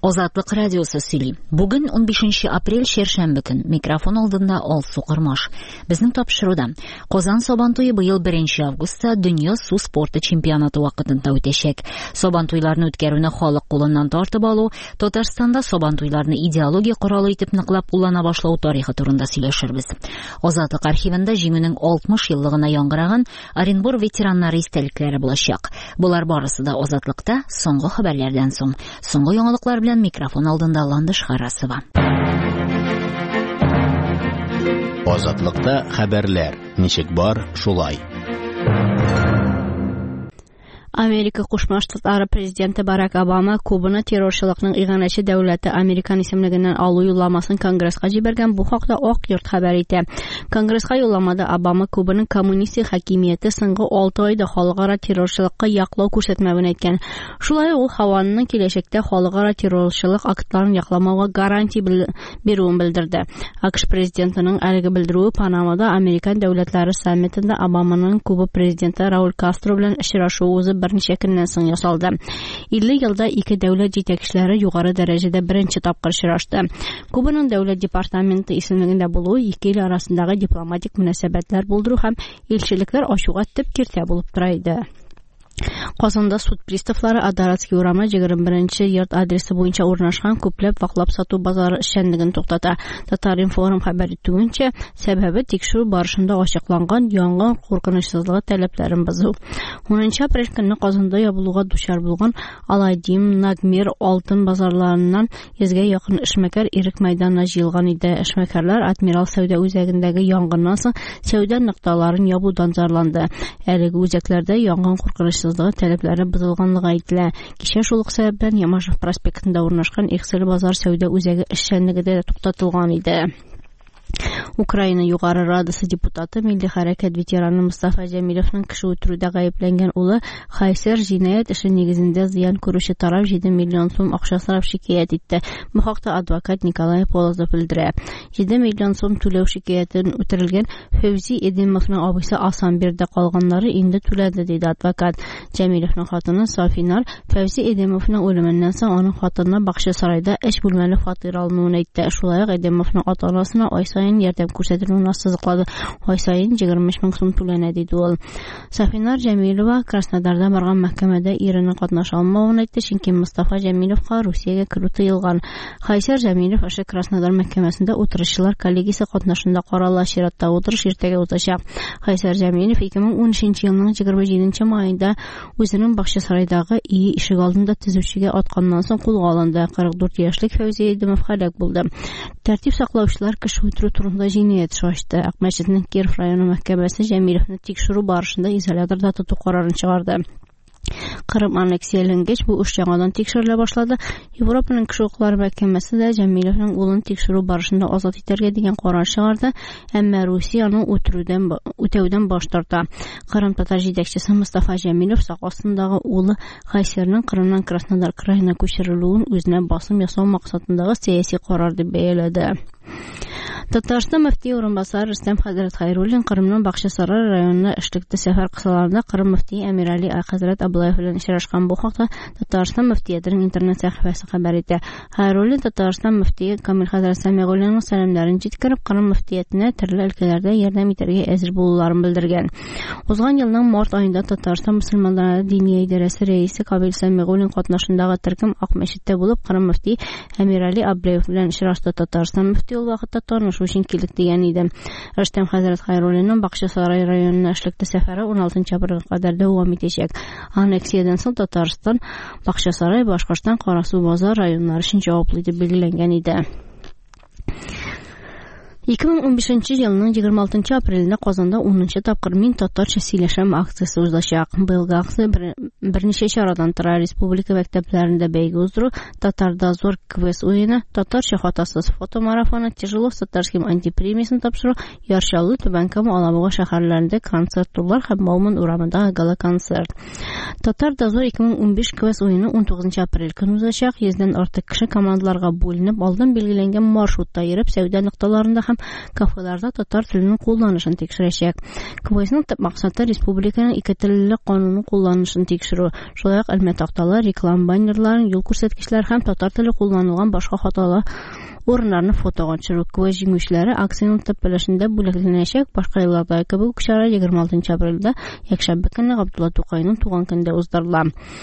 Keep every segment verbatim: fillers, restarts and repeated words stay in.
Озатлык радиосы сөйли. Бүген он бишенче апрель шершәмбе көн. Микрофон алдында Алсу Кырмаш. Безнең тапшыруда Казан Сабантуе быел беренче августта дөнья су спорты чемпионаты вакытында үтәчәк. Сабантуйларны үткәрүне халык кулыннан тартып алу, Татарстанда сабантуйларны идеология коралы итеп ныклап куллана башлау тарихы турында сөйләшербез. Озатлык архивында җиңүнең алтмыш еллыгына яңгыраган Оренбур ветераннары истәлекләре булачак. Булар барысы да Озатлыкта соңгы хәбәрләрдән соң. Соңгы яңалыклар белән микрофон алдында Ландыш Харасова. Азатлыкта хәбәрләр. Ничек бар, шулай. Америка Кушма Штатлары президенты Барак Обама Кубаны террорчылыкның иганәче дәүләте Американ исемлегеннән алу юлламасын Конгресска җибәргән. Бу хакта Ак йорт хәбәр итә. Конгресска юлламада Обама Кубаның коммунистик хакимияте соңгы алты айда халыкара террорчылыкка яклау күрсәтмәвен әйткән. Шулай ук Хаваның киләчәктә халыкара террорчылык актларын якламауга гарантия бирүен белдерде. АКШ президентының әлеге белдерүе Панамада Американ дәүләтләре саммитында Обаманың Куба президенты Рауль Кастро белән очрашуы узып берничә көннән соң ясалды. илле елда ике дәүләт җитәкчеләре югары дәрәҗәдә беренче тапкыр очрашты. Кубаның дәүләт департаменты исемлегендә булуы ике ил арасындагы дипломатик мөнәсәбәтләр булдыру һәм илчелекләр ачуга төп киртә булып тора иде. Казанда суд приставлары Адаратский урамы егерме беренче йорт адресы буенча урнашкан күпләп ваклап сату базары эшчәнлеген туктата. Татар-информ хәбәр итүенчә, сәбәбе тикшерү барышында ачыкланган янгын куркынычсызлыгы таләпләрен бозу. унынчы апрель көнне Казанда ябылуга дучар булган Аладдин, Нагмир, Алтын базарларыннан йөзгә якын эшмәкәр ирек мәйданына җыелган иде. Эшмәкәрләр Адмирал сәүдә үзәгендәге янгыннан соң сәүдә нокталарын ябудан зарланды. Әлеге үзәкләрдә янгын куркынычсыз таләпләре бозылганлыгы әйтелә. Кичә шул ук сәбәптән Ямашев проспектында урнашкан Эксель базар сәүдә үзәге эшчәнлеге дә туктатылган иде. Украина югары радасы депутаты Милли хәрәкәт ветераны Мустафа Җәмилевнең кеше үтерүдә гаепләнгән улы Хайсер җинаять эше нигезендә зыян күрүче тараф җиде миллион сум акча сорап шикаят итте. Бу хакта адвокат Николай Полозов белдерә. җиде миллион сум түләү шикаятен үтерелгән Фәүзи Эдемовның абыйсы Асанбердә калганнары инде түләде, диде адвокат. Җәмилевнең хатыны Сафинар Фәүзи Эдемовның үлеменнән соң аның хатынына Бакчасарайда өч бүлмәле фатир алынуын әйтте. Шулай ук Эдемовның ата-анасына ай сайын ярдәм күрсәтүне сызыклады. Ай сайын егерме өч мең сум түләнә, диде ул. Сафинар Җәмилова Краснодарда барган мәхкәмәдә иренең катнаша алмавын әйтте, чөнки Мустафа Җәмиловка Русиягә керү тыелган. Хайсер Җәмилов эше Краснодар мәхкәмәсендә утырышчылар коллегиясе катнашында карала. Чиратта утырыш иртәгә узачак. Хайсер Җәмилов ике мең унөченче елның егерме җиденче маенда үзенең Бакчасарайдагы ие ишек алдында төзүчегә атканнан соң кулга алынды. кырык дүрт яшьлек Фәүзи Эдемов һәлак булды. Тәртип саклаучылар кеше үтерү турында җинаять эше ачты. Акмәчетнең Киров районы мәхкәмәсе Җәмилевне тикшерү барышында изоляторда тоту карарын чыгарды. Кырым аннексияләнгәч, бу эш яңадан тикшерелә башлады. Европаның кеше хукуклары мәхкәмәсе дә Җәмилевнең улын тикшерү барышында азат итәргә дигән карар чыгарды, әмма Русия аның үтерүдән үтәүдән баш тарта. Кырым татар җитәкчесе Мустафа Җәмилев сак астындагы улы Хайсерның Кырымнан Краснодар краена күчерелүен үзенә басым ясау максатындагы сәяси карар дип бәяләде. Татарстан мөфти урынбасары Рөстәм хәзрәт Хәйруллин Кырымның Бакчасарай районына эшлекле сәфәр кысаларында Кырым мөфтие Әмир Али хәзрәт Абдуллаев белән очрашкан. Бу хакта Татарстан мөфтиятының интернет сәхифәсе хәбәр итә. Хәйруллин Татарстан мөфтие Камил хәзрәт Сәмигуллинның сәламнарын җиткереп, Кырым мөфтиятенә төрле өлкәләрдә ярдәм итәргә әзер булуларын белдергән. Узган елның март аенда Татарстан мөселманнары дини идарәсе рәисе Камил Сәмигуллин катнашындагы төркем Ак мәчеттә булып, Кырым мөфтие Әмир Али Абдуллаев белән очрашты. Татарстан мөфтие ул вакытта танышу өчен килдек дигән иде. Рөстәм хәзрәт Хәйруллинның Бакчасарай районына эшлекле сәфәре он алтынчы апрельгә кадәр дәвам итәчәк. Аннексиядән соң Татарстан Бакчасарай, Башкортстан, Карасу базар районнары өчен җаваплы дип белгиләнгән иде. ике мең унбишенче елның егерме алтынчы апрелендә Казанда унынчы тапкыр Мин татарча сөйләшәм акциясе узачак. Быелгы акция берничә чарадан тора. Республика мәктәпләрендә бәйге уздыру, Татарда зур квест уены, татарча хатасыз фотомарафоны, Тяжелов с татарским антипремиясын тапшыру, Яршаллы, Түбән-Кама, Аламуга шәһәрләрендә концертлар һәм Маумын урамында гала-концерт. Татарда зур ике мең унбиш квест уены он тугызынчы апрель көн узачак. Йөздән артык кеше командаларга бүленеп, алдан билгеләнгән маршрутта йөреп, сәүдә нокталарында һәм һәм кафеларда татар теленең кулланышын тикшерәчәк. КВСның төп максаты республиканың ике телле канунын кулланышын тикшерү. Шулай ук элмә такталар, реклам баннерлары, юл күрсәткечләр һәм татар теле кулланылган башка хаталар урыннарны фотога төшерү. КВС җиңүчеләре акциянең төп өлешендә бүләкләнәчәк. Башка елларда кебек чара егерме алтынчы апрельдә якшәмбе көнне Габдулла Тукайның туган көндә уздырыла.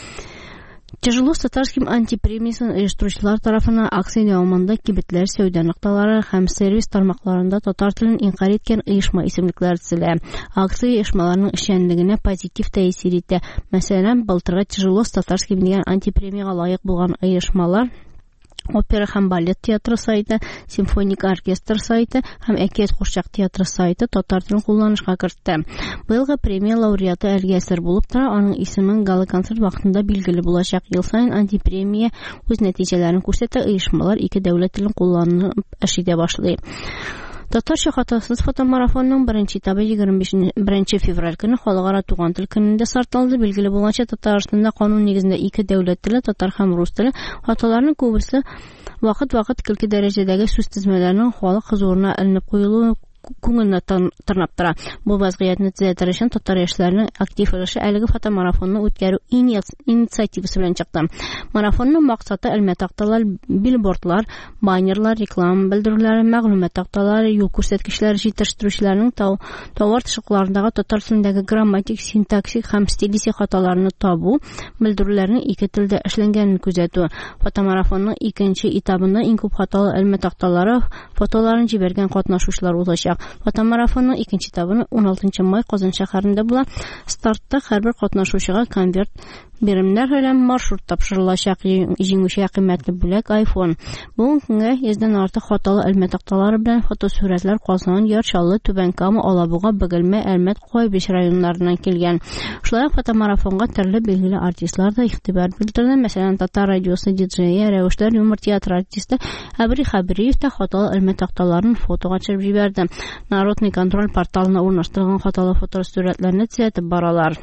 Тяжело с татарским антипремиясын оештыручылар тарафынан акция дәвамында кибетләр, сәүдә нокталары һәм сервис тармакларында татар телен инкар иткән оешма исемлекләр төзелә. Акция оешмаларның эшчәнлегенә позитив тәэсир итә. Мәсәлән, былтыргы Тяжело с татарским дигән антипремияга лаек булган оешмалар Опера һәм балет театры сайты, симфоник оркестр сайты һәм әкият курчак театры сайты татар телен кулланышка кертте. Быелгы премия лауреаты Әлгә Әсәр булып тора, аның исеме гала-концерт вакытында билгеле булачак. Ел саен антипремия үз нәтиҗәләрен күрсәтә, оешмалар ике дәүләт телен кулланып эш итә башлый. Татарча хатасыз фотомарафонның беренче этабы егерме беренче февраль көнне халыкара туган тел көнендә сарталды. Билгеле булганча, Татарстанда канун нигезендә ике дәүләт теле, татар һәм рус теле, хаталарның күбесе вакыт-вакыт көлке дәрәҗәдәге сүз тезмәләренең халык хозурына алынып куелуы күңелне тырнап тора. Бу вазгыятьне төзәтер өчен татар яшьләренең актив өлеше әлеге фотомарафонны үткәрү инициативасы белән чыкты. Марафонның максаты элмә такталар, билбордлар, баннерлар, реклама белдерүләре, мәгълүмат такталары, юл күрсәткечләре җитештерүчеләрнең товар тышыкларындагы татар телендәге грамматик, синтаксик һәм стилистик хаталарны табу, белдерүләрнең ике телдә эшләнгәнен күзәтү. Фотомарафонның икенче этабында иң күп хаталы элмә такталары фотоларын җибәргән катнашучылар узачак. Фотомарафонның икенче этабы он алтынчы май Казан шәһәрендә була. Стартта һәрбер катнашучыга конверт биремнәр белән маршрут тапшырылачак. Җиңүчегә кыйммәтле бүләк iPhone. Бүген көнгә йөздән артык хаталы элмә такталары белән фотосурәтләр Казан, Ярчалы, Түбән Кама, Алабуга, Бөгелмә, Әлмәт, Кайбиш районнарыннан килгән. Шулай ук фотомарафонга төрле билгеле артистлар да игътибар белдерде. Мәсәлән, Татар радиосы диджее, Рәвештәр юмор театр артисты Әбри Хәбириев та хаталы элмә такталарын фотога төшереп җибәрде. Народный контроль порталына урнаштырылган хаталы фотосурәтләрне төзәтеп баралар.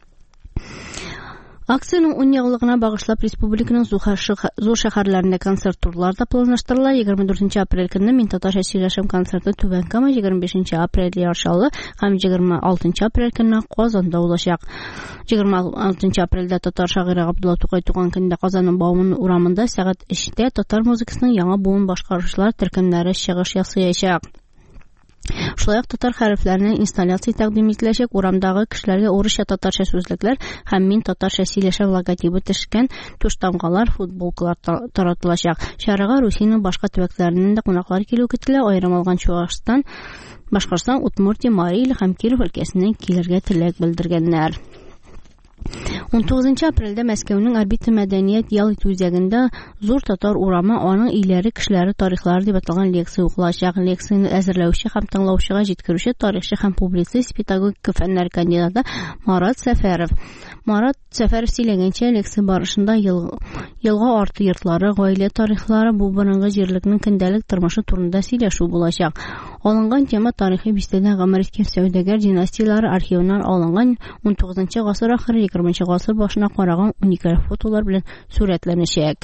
Акциянең ун еллыгына багышлап республиканың зур шәһәрләрендә концерт турлар да планлаштырыла. егерме дүртенче апрель көнне Мин татарча сөйләшәм концерты Түбән Кама, егерме бишенче апрель Яршалы һәм егерме алтынчы апрель көнне Казанда булачак. егерме алтынчы апрельдә татар шагыйре Габдулла Тукай туган көндә Казанның Бауман урамында сәгать өчтә татар музыкасының яңа буын башкаручылар төркемнәре чыгыш ясаячак. Шулай ук татар хәрефләренең инсталляция тәкъдим ителәчәк. Урамдагы кешеләргә урысча, татарча сүзлекләр һәм Мин татарча сөйләшәм логотипы төшкән туштамгалар, футболкалар таратылачак. Чарага Русиянең башка төбәкләреннән дә кунаклар килү көтелә. Аерым алган Чуашстан, Башкортстан, Удмуртия, Мари Ил һәм Киров өлкәсеннән килергә теләк белдергәннәр. он тугызынчы апрельдә Мәскәүнең Орбита мәдәният ял итү үзәгендә зур татар урамы, аның өйләре, кешеләре, тарихлары дип аталган лекция укылачак. Лекцияне әзерләүче һәм тыңлаучыга җиткерүче тарихчы һәм публицист, педагогика фәннәре кандидаты Марат Сәфәров. Марат Сәфәров сөйләгәнчә, лекция барышында ел, елга арты йортлары, гаилә тарихлары, бу борынгы җирлекнең көндәлек тормышы турында сөйләшү булачак. Алынган тема тарихи бистәдә гомер иткән сәүдәгәр династияләре архивыннан алынган он тугызынчы гасыр ахыры егерменче гасыр башына караган уникаль фотолар белән сурәтләнәчәк.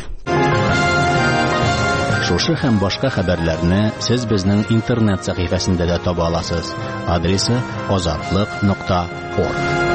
Шушы һәм башка хәбәрләрне сез безнең интернет сәхифәсендә дә таба аласыз. Адресы азатлык нокта орг.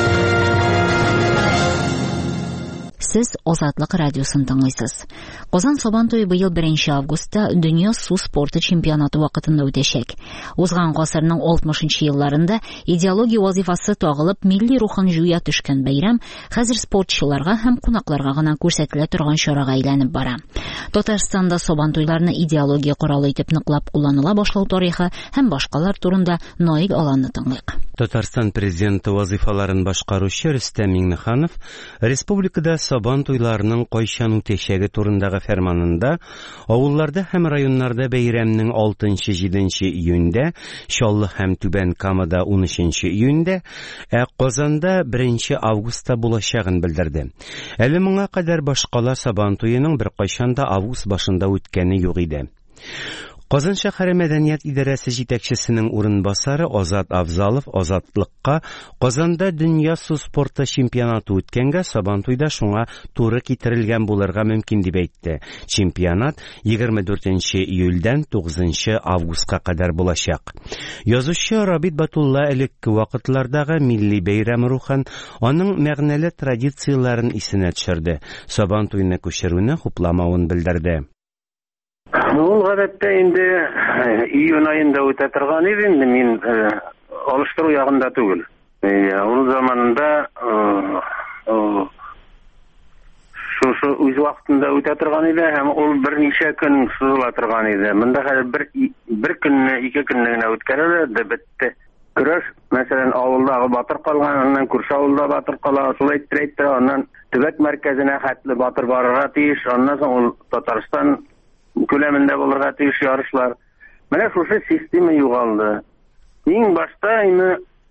Сез Азатлык радиосын тыңлыйсыз. Казан Сабантуе быел беренче августта Дөнья су спорты чемпионаты вакытында үтәчәк. Узган гасырның алтмышынчы елларында идеология вазифасы тагылып, милли рухын җуя төшкән бәйрәм хәзер спортчыларга һәм кунакларга гына күрсәтелә торган чарага әйләнеп бара. Татарстанда Сабантуйларны идеология коралы итеп ныклап кулланыла башлау тарихы һәм башкалар турында Наил Аланны тыңлыйк. Татарстан президенты вазифаларын башкаручы Рөстәм Миңнеханов республикада Сабантуйларның кайчан үтәчәге турындагы фәрманында авылларда һәм районнарда бәйрәмнең алтынчы-җиденче июньдә, Чаллы һәм Түбән Камада унөченче июньдә, ә Казанда беренче августта булачагын белдерде. Әле моңа кадәр башкалар Сабантуеның бер кайчан да август башында үткәне юк иде. Казан шәһәре мәдәният идарәсе җитәкчесенең урынбасары Азат Авзалов азатлыкка Казанда дөнья су спорты чемпионаты үткәнгә Сабантуйда шуңа туры китерелгән булырга мөмкин дип әйтте. Чемпионат егерме дүртенче июльдән тугызынчы августка кадәр булачак. Язучы Рабит Батулла элекке вакытлардагы милли бәйрәм рухын, аның мәгънәле традицияләрен исенә төшерде. Сабантуйны күчерүне хупламавын белдерде. Ул гадәттә инде июнь айында үтә торган иде, мин алыштыру ягында түгел. Ул заманында шушы үз вакытында үтә торган иде һәм ул берничә көн сузыла торган иде. Монда хәзер бер бер көнне, ике көнне генә үткәрелә, бетте. Көрәш, мәсәлән, авылдагы батыр калган, аннан күрше авылда батыр кала, шулай иттерәйтте, аннан төбәк мәркәзенә хәтле батыр барырга тиеш, аннан соң ул Татарстан күләмендә булырга тиеш ярышлар. Менә шушы система югалды. Иң башта инде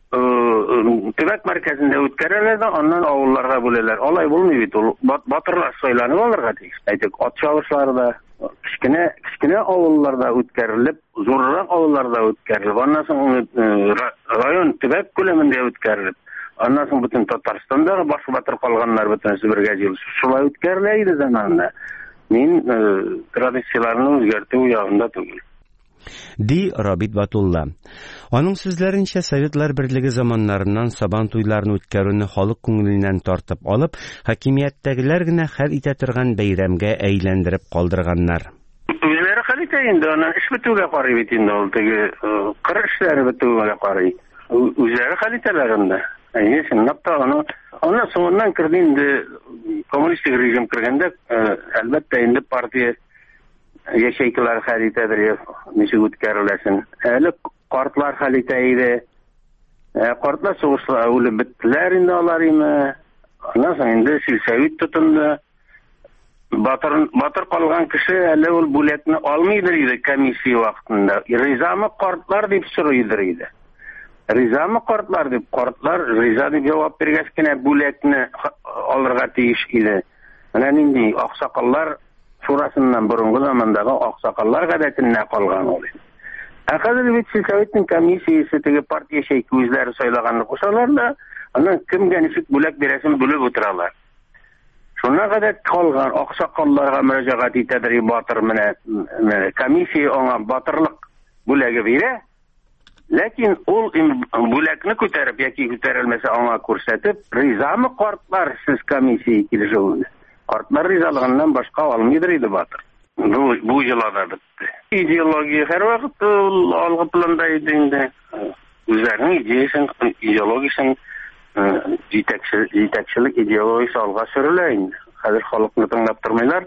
төбәк мәркәзендә үткәрәләр дә, аннан авылларга бүләләр. Алай булмый бит, ул батырлар сайланып алырга тиеш. Әйтик, ат чабышларда, кичкенә кичкенә авылларда үткәрелеп, зуррак авылларда үткәрелеп, аннан соң район төбәк күләмендә үткәрелеп, аннан соң бөтен Татарстандагы баш батыр калганнар бөтенсе бергә җыелып, шулай үткәрелә иде заманында. Мин традицияларны үзгәртү ягында түгел. Ди Рабит Батулла. Аның сүзләренчә, Советлар Берлеге заманнарыннан Сабантуйларны үткәрүне халык күңеленнән тартып алып, хакимияттәгеләр генә хәл итә торган бәйрәмгә әйләндереп калдырганнар. Үзләре хәл итә инде, аны эш бетүгә карый бит инде, ул теге кыр эшләре бетүгә карый. Үзләре хәл итәләр инде. Әйе, чынлап та аны Ondan sonradan kirdi indi komünistik rejim kirgende elbette indi partiya yaşayıklar halitedir nişi ütkerilesin. Eli kartlar haliteydi. Kartlar soğuşlar öyle bittiler indi alarıyım. Ondan sonra indi silsevit tutundu. Batır, batır kalgan kişi eli ol buletini almıydır idi komisiya vaktinde. Rizamı kartlar deyip sürüydür idi. Rizamı kartlar deyip, kartlar riza deyip cevap bergeskine buletini alırga teyiş idi. Yani indi aksakallar şurasından burungu zamandağı aksakallar gadetine kalgan oluyor. Akazır bit silsevitin komisiyası tegi partiya şeyki üzleri saylaganını kuşalar da ondan kim genişik bulek biresin bülüp oturalar. Şuna kadar kalgan aksakallarga müracaat itedir batır mene komisiya ona batırlık bulegi bire. Lakin ol bulekni ko'tarib yoki ko'tarilmasa ona ko'rsatib, rizami qartlar siz komissiya kelishuvini. Qartlar rizaligidan boshqa olmaydir edi batır. Bu bu yillarda bitdi. Ideologiya har vaqt olg'i planda edi endi. O'zlarining ideyasini, ideologiyasini yetakchilik ideologiyasi olg'a surilaydi. Hozir xalqni tinglab turmaylar.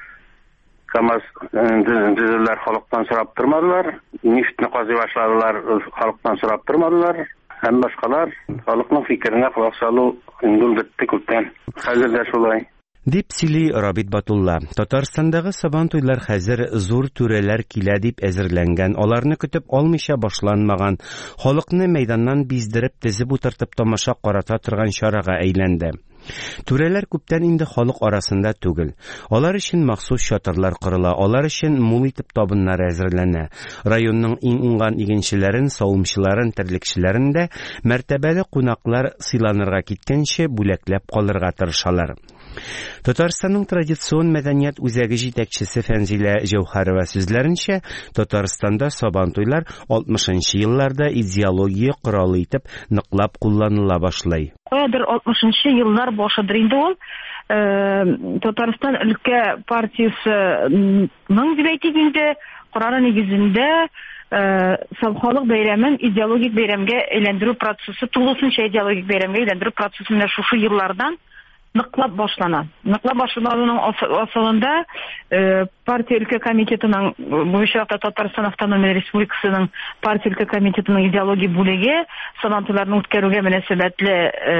Kamaz düzüller halktan sorap durmadılar. Niftni qazı başladılar, halktan sorap durmadılar. Hem başkalar halkның fikrine kulak salu indul bitti köpten. Hazır da şolay. Дип сөйли Рабит Батулла. Татарстандагы Сабантуйлар хәзер зур түрәләр килә дип әзерләнгән, аларны көтеп алмыйча башланмаган, халыкны мәйданнан биздереп тезеп утыртып тамаша карата торган чарага әйләнде. Түрәләр күптән инде халык арасында түгел. Алар өчен махсус чатырлар корыла, алар өчен мул итеп табыннар әзерләнә. Районның иң уңган игенчеләрен, савымчыларын, терлекчеләрен дә мәртәбәле кунаклар сыйланырга киткәнче бүләкләп калырга тырышалар. Татарстанның традицион мәдәният үзәге җитәкчесе Фәнзилә Җәүһәрова сүзләренчә, Татарстанда Сабантуйлар алтмышынчы елларда идеология коралы итеп ныклап кулланыла башлый. Каядыр алтмышынчы еллар башыдыр инде ул. Татарстан өлкә партиясының дип әйтик инде Кораны нигезендә халык бәйрәмен идеологик бәйрәмгә әйләндерү процессы, тулысынча идеологик бәйрәмгә әйләндерү процессы менә шушы еллардан ныклап башлана. Ныклап башлануның асылында партия өлкә комитетының, бу очракта Татарстан Автономия Республикасының партия өлкә комитетының идеология бүлеге Сабантуйларны үткәрүгә мөнәсәбәтле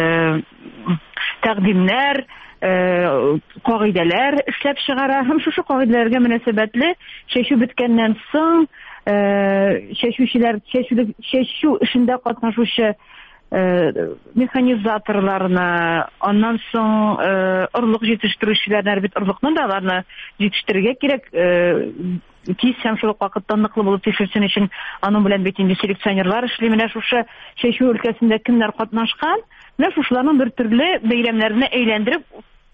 тәкъдимнәр, кагыйдәләр эшләп чыгара. Һәм шушы кагыйдәләргә мөнәсәбәтле чәчү биткәннән соң чәчүчеләр, чәчү эшендә катнашучы механизаторларны, аннан соң орлык җитештерүчеләрне, бит орлыкны да аларны җитештерергә кирәк. Тиз һәм шул ук вакытта ныклы булып тикшерсен өчен аның белән бит инде селекционерлар эшли. Менә шушы чәчү өлкәсендә кемнәр катнашкан? Менә шуларның бер төрле бәйрәмнәренә әйләндереп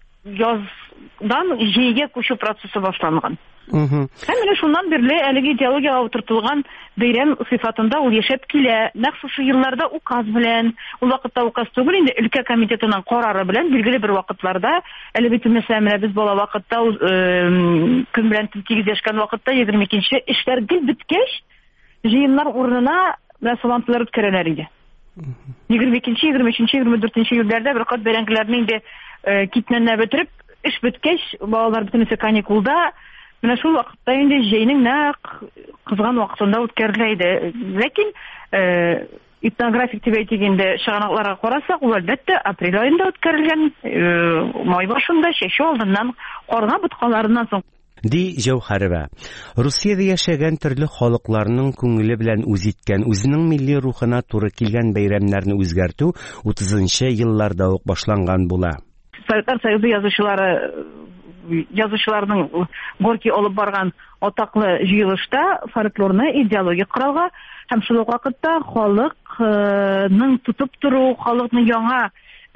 яздан җәйгә күчү процессы башланган. Һәм менә шуннан бирле әлеге идеологиягә утыртылган бәйрәм сыйфатында ул яшәп килә. Нәкъ шушы елларда указ белән, ул вакытта указ түгел инде, өлкә комитетының карары белән билгеле бер вакытларда, әле бит мәсәлән менә без бала вакытта көн белән тигез яшкән вакытта егерме икенче эшләр гел беткәч, җыеннар урынына сабантуйлар үткәрәләр иде. егерме икенче, егерме өченче, егерме дүртенче елларда бер кат бәйрәмләрне инде китнәнә бетереп, эш беткәч, балалар бөтенесе каникулда, менә шул вакытта инде җәйнең нәкъ кызган вакытында үткәрелә иде. Ләкин этнографик дип әйтгәндә чыганакларга карасак, ул әлбәттә апрель аенда үткәрелгән, май башында чәчү алдыннан карга боткаларыннан соң. Ди Җәүһәрова. Русиядә яшәгән төрле халыкларның күңеле белән үз иткән, үзенең милли рухына туры килгән бәйрәмнәрне үзгәртү утызынчы елларда ук башланган була. Советтар Союзы язучылары язучыларның Горький алып барган атаклы җыелышта фольклорны идеологик коралга һәм шул ук вакытта халыкның тутып тору, халыкның яңа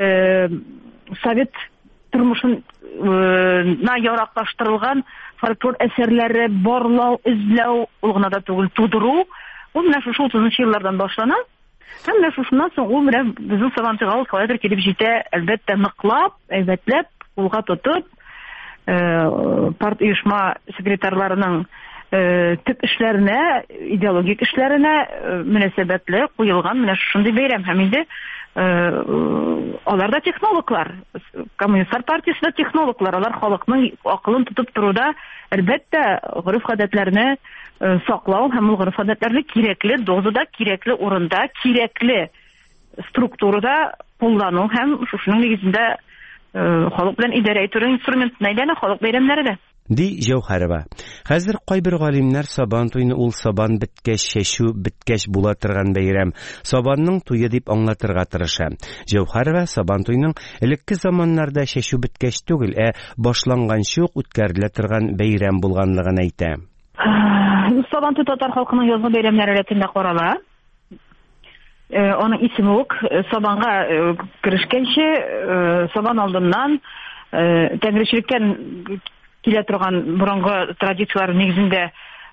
совет тормышына яраклаштырылган фольклор әсәрләре барлау, эзләү, ул гына да түгел, тудыру, ул менә шушы утызынчы еллардан башлана. Һәм менә шушыннан соң ул менә безнең Сабантуйга ул калайдыр килеп җитә, әлбәттә ныклап, әйбәтләп, кулга тотып, парт оешма секретарьларының төп эшләренә, идеологик эшләренә мөнәсәбәтле куелган менә шундый бәйрәм. Һәм инде алар да технологлар, Коммунистлар партиясендә технологлар, алар халыкның акылын тотып торуда, әлбәттә, гореф-гадәтләрне саклау һәм ул гореф-гадәтләрне кирәкле дозада, кирәкле урында, кирәкле структурада куллану һәм шушының нигезендә халык белән идарә итү инструментына әйләнә халык бәйрәмнәре дә. Ди Җәүһәрова. Хәзер кайбер галимнәр Сабантуйны ул сабан беткәч, чәчү беткәч була торган бәйрәм, сабанның туе дип аңлатырга тырыша. Җәүһәрова Сабантуйның элекке заманнарда чәчү беткәч түгел, ә башланганчы ук үткәрелә торган бәйрәм булганлыгын әйтә. Сабантуй татар халкының язгы бәйрәмнәре рәтендә карала. Аның исеме ук сабанга керешкәнче, сабан алдыннан тәңречелектән килә торган борынгы традициялар нигезендә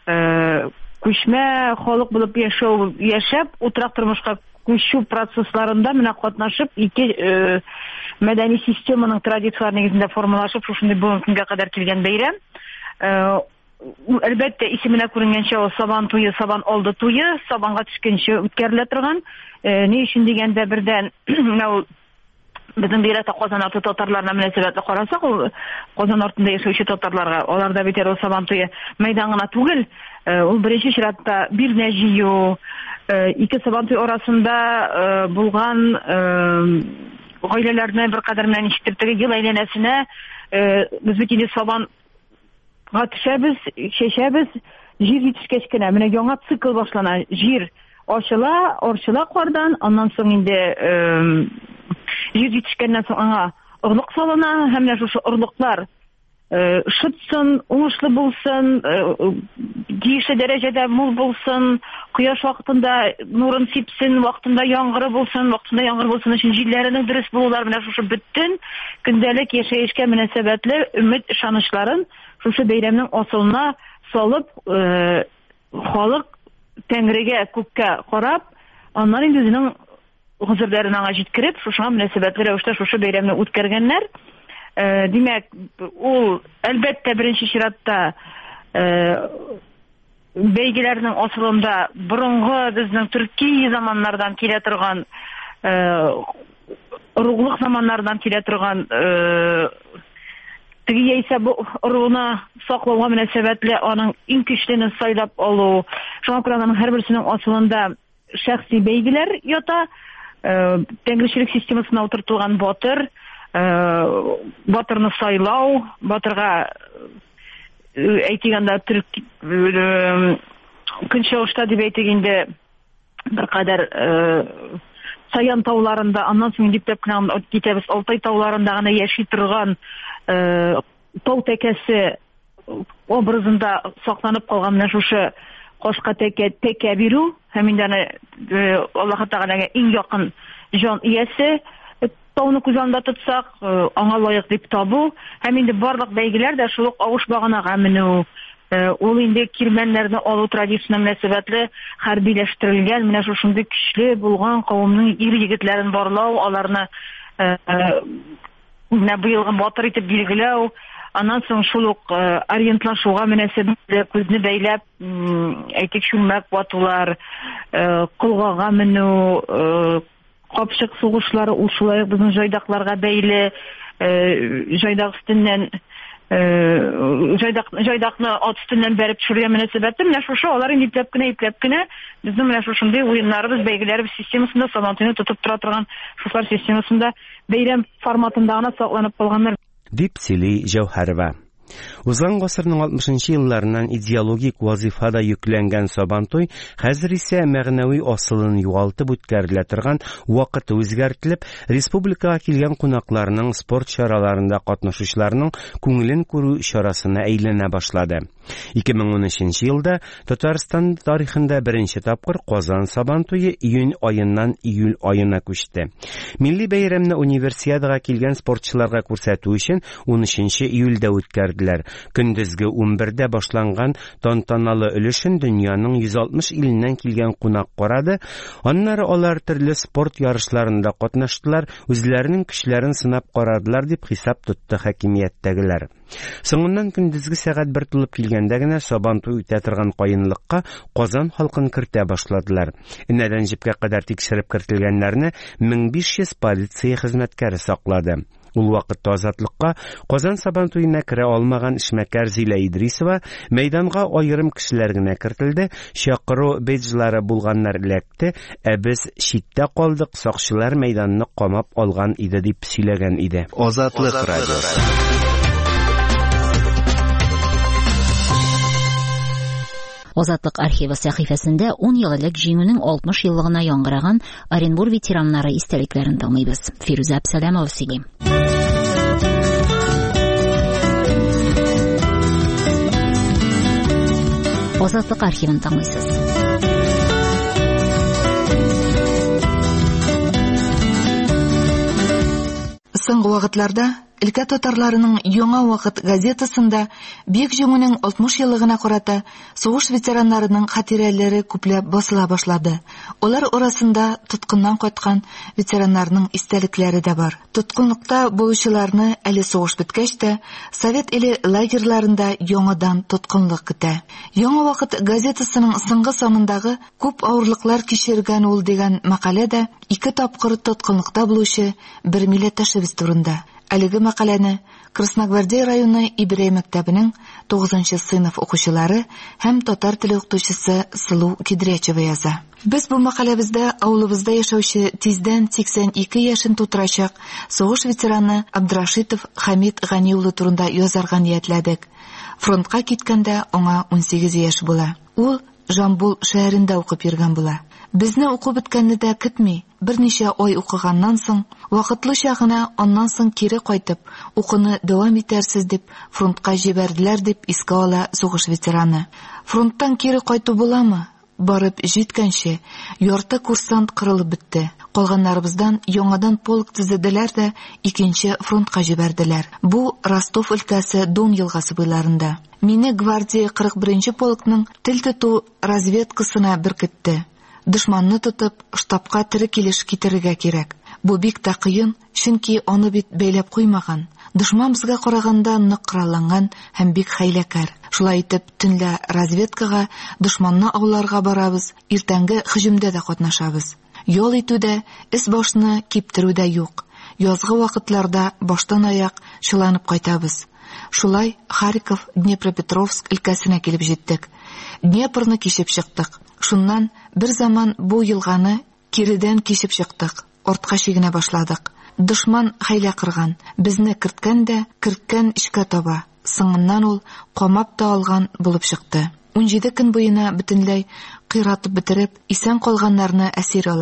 күчмә халык булып яшәү, яшәп, утрак тормышка күчү процессларында менә катнашып, ике мәдәни системаның традициялары нигезендә формалашып, шушындый бүгенге көнгә кадәр килгән бәйрәм. Әлбәттә, исеменә күренгәнчә, ул сабан туе, сабан алды туе, сабанга төшкәнче үткәрелә торган. Ни өчен дигәндә бердән, ул безнең бирәтә Казан арты татарларына мөнәсәбәтле карасак, ул Казан артында яшәүче татарларга, аларда бит ул сабан туе мәйдан гына түгел, ул беренче чиратта бирнә җыю, ике сабан туе арасында булган гаиләләрне беркадәр менә ничектер теге ел әйләнәсенә без бит инде сабанга төшәбез, чәчәбез, җир җитешкәч кенә менә яңа цикл башлана, җир ачыла, орчыла кардан, аннан соң инде җир җитешкәннән соң аңа орлык салына, һәм менә шушы орлыклар шытсын, уңышлы булсын, тиешле дәрәҗәдә мул булсын, кояш вакытында нурын сипсен, вакытында яңгыры булсын, вакытында яңгыр булсын өчен җилләренең дөрес булулары, менә шушы бөтен көндәлек яшәешкә мөнәсәбәтле өмет, ышанычларын шушы бәйрәмнең асылына салып, халык Тәңрегә, күккә карап, аннан инде үзенең гозерләрен аңа җиткереп, шушыга мөнәсәбәтле рәвештә шушы бәйрәмне үткәргәннәр. Димәк, ул әлбәттә беренче чиратта бәйгеләрнең асылында борынгы безнең төрки заманнардан килә торган, оруглык заманнардан килә торган теге яисә бу оругны саклауга мөнәсәбәтле аның иң көчлене сайлап алу, шуңа күрә аның һәрберсенең асылында шәхси бәйгеләр ята, тәңречелек системасына утыртылган батыр, батырны сайлау, батырга әйтгәндә төрк көнчыгышта дип әйтгәндә беркадәр Саян тауларында, аннан соң диптеп кенә китәбез Алтай тауларында гына яши торган тау тәкәсе образында сакланып калган менә шушы кашка тәкә тәкә бирү һәм инде аны Аллаһ Тәгаләгә иң якын җан иясе тауны күз алдында тотсак, аңа лаек дип табу һәм инде барлык бәйгеләр дә шул ук авыш баганага менү, ул инде кирмәннәрне алу традициясенә мөнәсәбәтле хәрбиләштерелгән, менә шушындый көчле булган кавымның ир-егетләрен барлау, аларны менә быелгы батыр итеп билгеләү, аннан соң шул ук ориентлашуга мөнәсәбәтле күзне бәйләп, әйтик чүлмәк ватулар, кылгага менү, капчык сугышлары ул шулай безнең җайдакларга бәйле, җайдак өстеннән җайдак җайдакны ат өстеннән бәреп төшерүгә мөнәсәбәтле менә шушы алар инде ипләп кенә ипләп кенә безнең менә шушындый уеннарыбыз, бәйгеләребез системасында Сабантуйны тотып тора торган шушлар системасында бәйрәм форматында гына сакланып калганнар дип сөйли Җәүһәрова. Узган гасырның алтмышынчы елларыннан идеологик вазифада йөкләнгән Сабантуй хәзер исә мәгънәви асылын югалтып үткәрелә торган, вакыты үзгәртелеп, республикага килгән кунакларның, спорт чараларында катнашучыларның күңелен күрү чарасына әйләнә башлады. ике мең унөченче елда Татарстан тарихында беренче тапкыр Казан Сабантуе июнь аеннан июль аена күчте. Милли бәйрәмне универсиадага килгән спортчыларга күрсәтү өчен унөченче июльдә үткәрделәр. Көндезге унбердә башланган тантаналы өлешен дөньяның йөз алтмыш иленнән килгән кунак карады. Аннары алар төрле спорт ярышларында катнаштылар, үзләренең көчләрен сынап карадылар дип хисап тотты хакимияттәгеләр. Соңыннан көндезге сәгать бер тулып килгәндә генә Сабантуй үтә торган каенлыкка Казан халкын кертә башладылар. Инәдән җипкә кадәр тикшереп кертелгәннәрне мең биш йөз полиция хезмәткәре саклады. Ул вакытта азатлыкка Казан Сабантуена керә алмаган эшмәкәр Зилә Идрисова мәйданга аерым кешеләр генә кертелде, чакыру бейджлары булганнар эләкте, ә без читтә калдык, сакчылар мәйданны камап алган иде дип сөйләгән иде. Азатлык радиосы. Азатлык архивы сәхифәсендә ун ел элек җиңүнең алтмыш еллыгына яңгыраган Оренбур ветераннары истәлекләрен тыңлыйбыз. Фируза Абсалямова сөйли. Азатлык архивын тыңлыйсыз. Соңгы вакытларда Өлкә татарларының Яңа вакыт газетасында бик җиңүнең алтмыш еллыгына карата сугыш ветераннарының хатирәләре күпләп басыла башлады. Алар арасында тоткыннан кайткан ветераннарның истәлекләре дә бар. Тоткынлыкта булучыларны әле сугыш беткәч тә Совет иле лагерьларында яңадан тоткынлык көтә. Яңа вакыт газетасының соңгы санындагы күп авырлыклар кичергән ул дигән мәкаләдә ике тапкыр тоткынлыкта булучы бер милләттәшебез турында. Әлеге мәкаләне Красногвардия районы Ибрай мәктәбенең тугызынчы сыйныф укучылары һәм татар теле укытучысы Сылу Кидрячева яза. Без бу мәкаләбездә авылыбызда яшәүче тиздән сиксән ике яшен тутырачак сугыш ветераны Абдрашитов Хамид Гани улы турында язарга ниятләдек. Фронтка киткәндә аңа ун сигез яшь була. Ул Жамбул шәһәрендә укып йөргән була. Безне уку беткәнне дә көтми, берничә ай укыганнан соң, вакытлыча гына аннан соң кире кайтып, укуны дәвам итәрсез дип фронтка җибәрделәр дип искә ала сугыш ветераны. Фронттан кире кайту буламы? Барып җиткәнче ярты курсант кырылып бетте. Калганнарыбыздан яңадан полк төзеделәр дә икенче фронтка җибәрделәр. Бу Ростов өлкәсе Дон елгасы буйларында. Мине гвардия кырык беренче полкның тел тоту разведкасына беркетте. Дошманны тотып, штабка тере килеш китерергә кирәк. Бу бик тә кыен, чөнки аны бит бәйләп куймаган. Дошман безгә караганда нык коралланган һәм бик хәйләкәр. Шулай итеп, төнлә разведкага, дошманны ауларга барабыз, иртәнге һөҗүмдә дә катнашабыз. Ял итүдә, эс башны киптерүдә юк. Язгы вакытларда баштан аяк чыланып кайтабыз. Шулай Харьков, Днепропетровск өлкәсенә килеп җиттек. Днепрны кичеп чыктык. Шуннан бер заман бу елганы киредән кичеп чыктык. Артка чигенә башладык. Дошман хәйлә кырган. Безне керткән дә, керткән ишкә таба. Соңыннан ул камап та алган булып чыкты. ун җиде көн буена бөтенләй кыйратып бетереп, исән калганнарны әсир ала.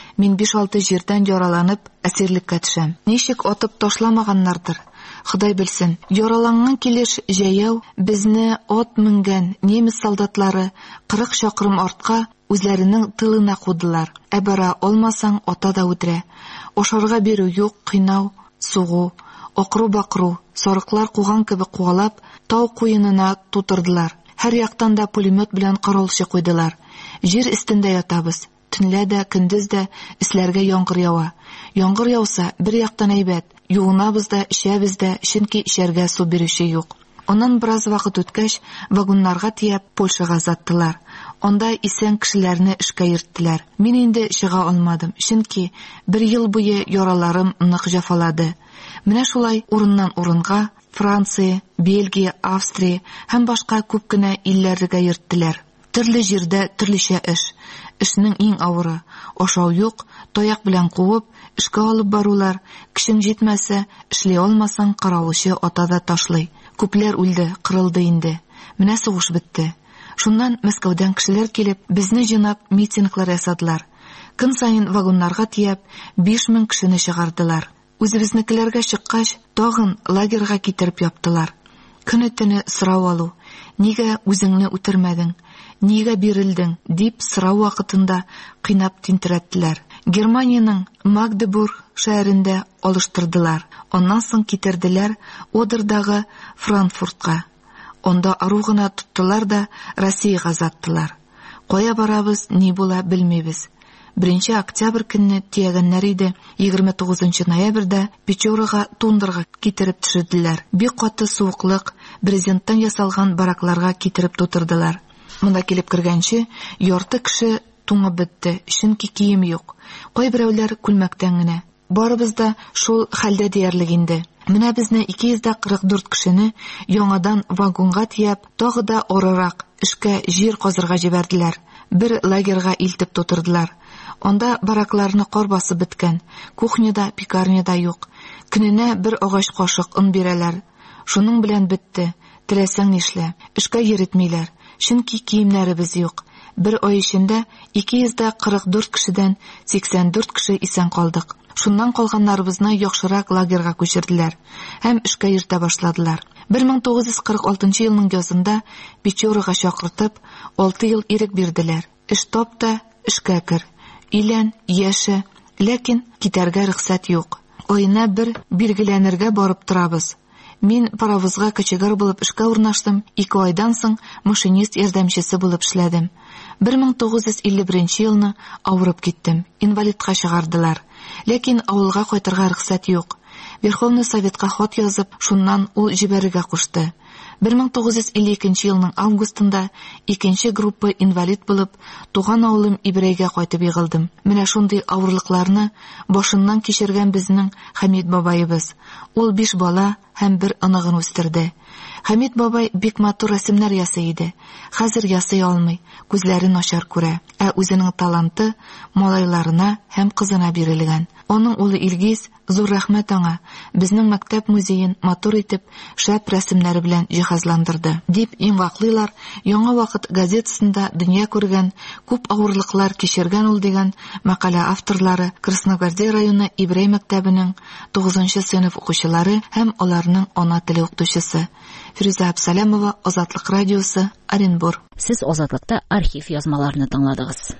Мин биш-алты җирдән яраланып, әсирлеккә төшәм. Ничек атып ташламаганнардыр? Ходай белсен. Яраланган килеш җәяү безне ат менгән немец солдатлары кырык чакрым артка үзләренең тылына кудылар. Ә бара алмасаң ата да үтерә. Ашарга бирү юк, кыйнау, сугу, акыру-бакыру, сарыклар куган кебек куалап, тау куенына тутырдылар. Һәр яктан да пулемет белән караучы куйдылар. Җир өстендә ятабыз. Төнлә дә, көндез дә эсләргә яңгыр ява. Яңгыр яуса, бер яктан әйбәт, юынабыз да, эчәбез дә, чөнки эчәргә су бирүче юк. Аннан бераз вакыт үткәч, вагоннарга тияп Польшага озаттылар. Анда исән кешеләрне эшкә йөрттеләр. Мин инде чыга алмадым, чөнки бер ел буе яраларым нык җәфалады. Менә шулай урыннан урынга Франция, Бельгия, Австрия һәм башка күп кенә илләргә йөрттеләр. Төрле җирдә төрлечә эш. Эшнең иң авыры ашау юк, таяк белән куып, эшкә алып барулар, кешең җитмәсә, эшли алмасаң каравылчы атада ташлый. Күпләр үлде, кырылды инде. Менә сугыш бетте. Шуннан Мәскәүдән кешеләр килеп, безне җыйнап митинглар ясадылар. Көн сайын вагоннарга тияп, биш мең кешене чыгардылар. Үзебезнекеләргә чыккач, тагын лагерьга китереп яптылар. Көне-төне сорау алу. Нигә үзеңне үтермәдең? Нигә бирелдең? Дип сорау вакытында кыйнап тинтерәттеләр. Германиянең Магдебург шәһәрендә алыштырдылар. Аннан соң китерделәр Одердагы Франкфуртка. Онда ару гына тоттылар да Россиягә озаттылар. Кая барабыз, ни була белмибез. Беренче октябрь көнне тиягәннәр иде. егерме тугызынчы ноябрьдә Печорага Тундырга китереп төшерделәр. Бик каты суыклык, брезенттан ясалган баракларга китереп тутырдылар. Монда килеп кергәнче ярты кеше туңып бетте, чөнки кием юк. Кайберәүләр күлмәктән генә. Барыбыз да шул хәлдә диярлек инде. Менә безне ике йөз кырык дүрт кешене яңадан вагонга тияп, тагы да арырак эшкә җир казырга җибәрделәр. Бер лагерьга илтеп тутырдылар. Анда баракларны кар басып беткән. Кухняда, пекарняда юк. Көненә бер агач кашык ун бирәләр. Шуның белән бетте. Теләсәң нишлә? Эшкә йөритмиләр. Чөнки киемнәребез юк. Бер ай эчендә ике йөз кырык дүрт кешедән сиксән дүрт кеше исән калдык. Шуннан калганнарыбызны яхшырак лагерьга күчерделәр һәм эшкә йөртә башладылар. бер мең тугыз йөз кырык алтынчы елның язында Печорага чакыртып, алты ел ирек бирделәр. Эш тап та, эшкә кер. Илән, яшә, ләкин китәргә рөхсәт юк. Айына бер билгеләнергә барып торабыз. Мин паровозга кочегар булып эшкә урнаштым. ике айдан соң машинист ярдәмчесе булып эшләдем. бер мең тугыз йөз илле беренче елны авырып киттем. Инвалидка чыгардылар. Ләкин авылга кайтырга рөхсәт юк. Верховный Советка хат язып, шуннан ул җибәрергә кушты. бер мең тугыз йөз илле икенче елның августында икенче группа инвалид булып, туган авылым Ибрәйгә кайтып егылдым. Менә шундый авырлыкларны башыннан кичергән безнең Хәмит бабайыбыз. Ул биш бала һәм бер оныгын үстерде. Хәмит бабай бик матур рәсемнәр ясый иде. Хәзер ясый алмый, күзләре начар күрә, ә үзенең таланты малайларына һәм кызына бирелгән. Аның улы Илгиз, зур рәхмәт аңа, безнең мәктәп музеен матур итеп, шәп рәсемнәре белән җиһазландырды. Дип имгаклыйлар Яңа вакыт газетасында дөнья күргән, күп авырлыклар кичергән ул дигән мәкалә авторлары Красногвардия районы Ибрәй мәктәбенең тугызынчы сыйныф укучылары һәм аларның ана теле укытучысы. Фируза Абсалямова, Азатлык радиосы, Оренбур. Сез Азатлыкта архив язмаларны тыңладыгыз.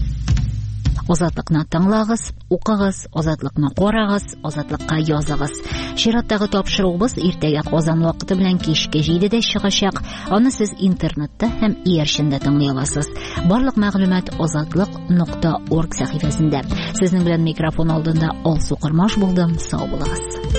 Азатлыкны тыңлагыз, укыгыз, Азатлыкны карагыз, Азатлыкка языгыз. Чираттагы тапшыруыбыз иртәгә Казан вакыты белән кичке җидедә чыгачак. Аны сез интернетта һәм иярчендә тыңлый аласыз. Барлык мәгълүмат азатлык нокта орг сәхифәсендә. Сезнең белән микрофон алдында Алсу Кырмаш булдым. Сау булыгыз.